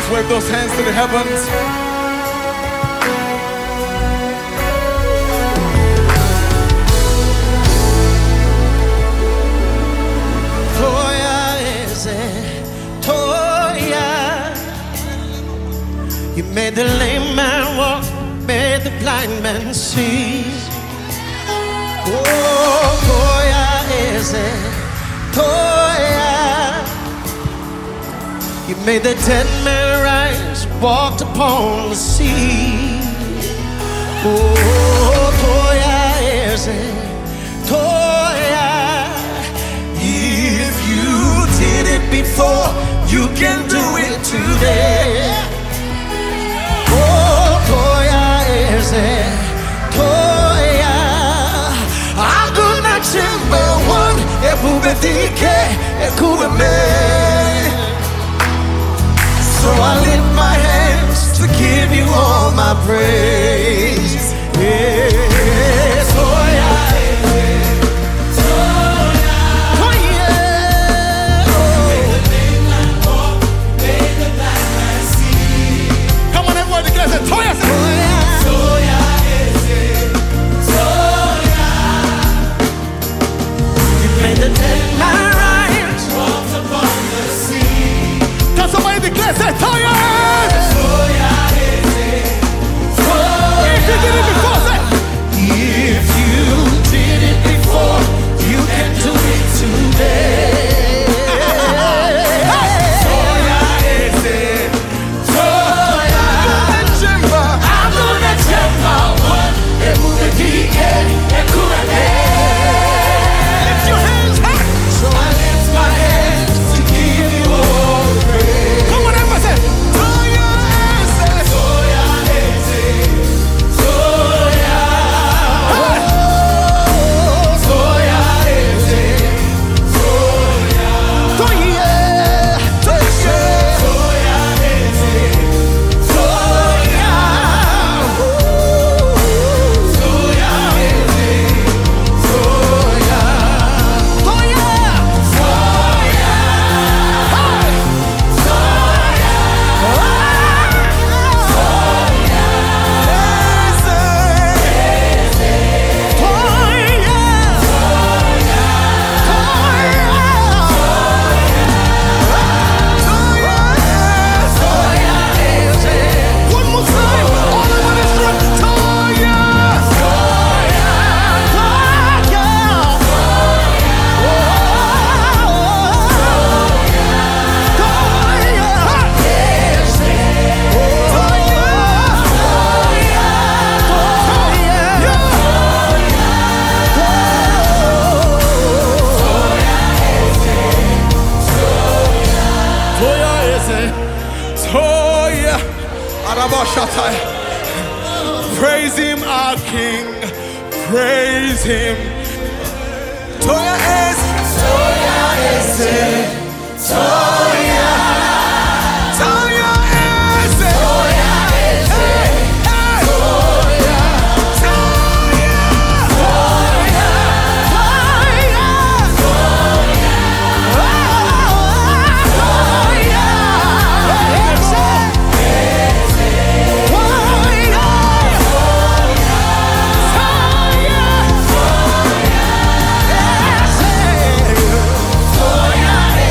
Wave those hands to the heavens. Toya ese, Toya. You made the lame man walk, made the blind man see. Oh, Toya ese, Toya. You made the dead man rise, walked upon the sea. Oh, Toya ese, Toya. If you did it before, you can do it today. Oh, Toya ese, Toya. Hakuna chembe one, ebubedike, ekueme. So I lift my hands to give you all my praise. Yes, Toya, Toya, oh yeah. Made the lame man walk, made the blind man see. Come on, everyone together. Toya, Toya, Toya is it, Toya. you made the dead man rise, Walked upon the sea. can somebody declare, say Toya! Toya is it, Toya. If you did it before, say if you did it before, you can do it today. Toya is it, Toya. I'm gonna check my one. Ebubedike, ekureme. lift your hands high. So I lift my hands to give you all the praise. Come on, everyone, say Toya! Toya is it, Toya. Toya is it, Toya. Toya, Toya, Toya is it, Toya. Toya is it, Toya. One more time, all I want is to Toya! Toya is it, Toya! Arabashatai. Praise him, our King. Praise him. Toya is, Toya is it, Toya. Toya is it. Toya is it, Toya. Toya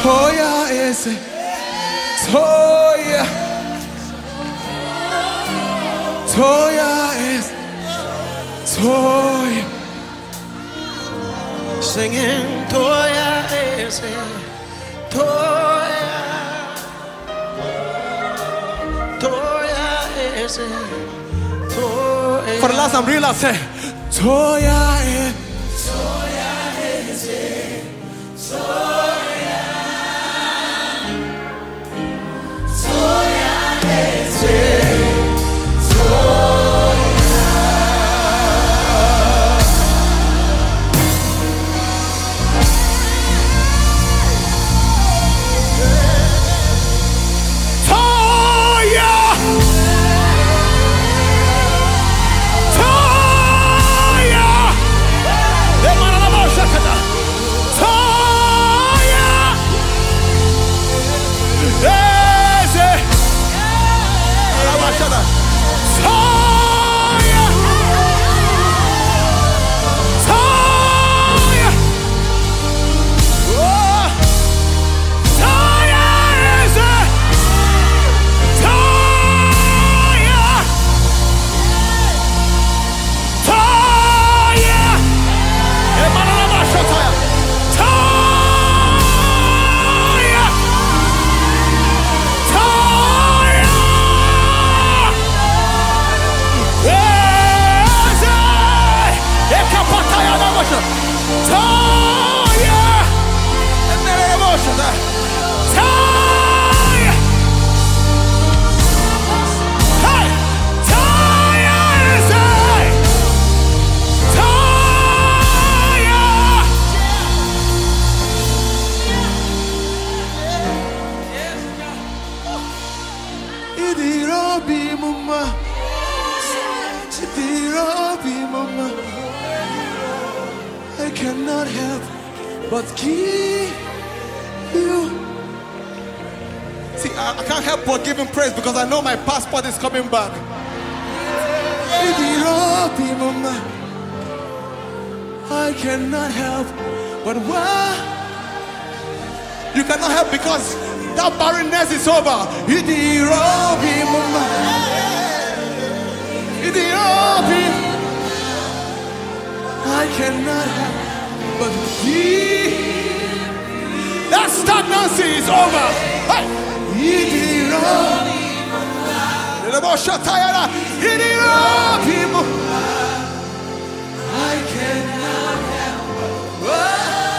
Toya is Toya. Toya is Toya. Singing Toya is Toya. Toya is Toya. For the last time, real loud, say Toya is Toya is Toya. Toya is I cannot help but give you. See, I can't help but give him praise because I know my passport is coming back. I cannot help but what? You cannot help because that barrenness is over. I cannot help but that stagnancy is over. Hey. I cannot help but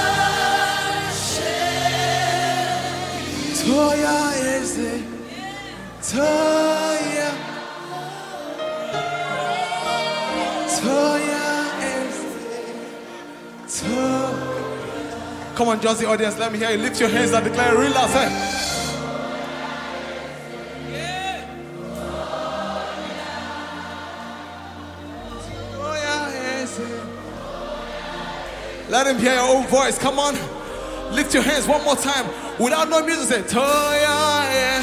worship. Toya is it? Toya. Toya is it? Toya. Come on, just the audience, let me hear you. Lift your hands and declare real loud. Say. Let him hear your own voice. Come on. Lift your hands one more time. Without no music, say, Toya, yeah.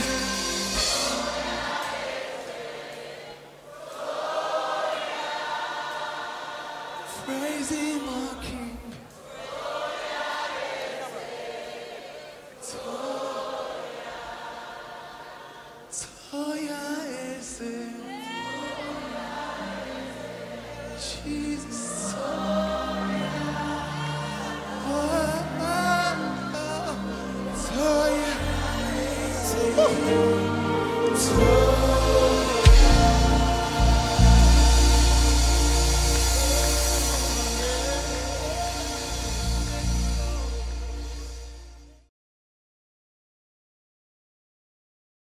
Praise him, our King. Toya is it. Jesus. Toya.